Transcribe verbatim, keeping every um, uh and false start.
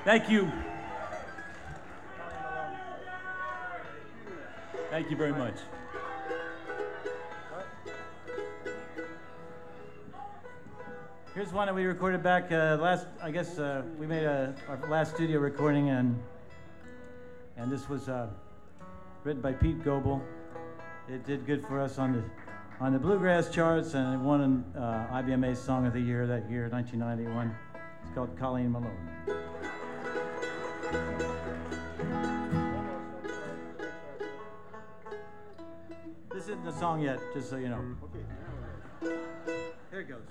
Thank you. Thank you very much. Here's one that we recorded back uh, last, I guess uh, we made a, our last studio recording, and and this was uh, written by Pete Goebel. It did good for us on the on the bluegrass charts, and it won an uh, I B M A Song of the Year that year, nineteen ninety-one. It's called Colleen Malone. This isn't the song yet, just so you know. Okay. Here it goes.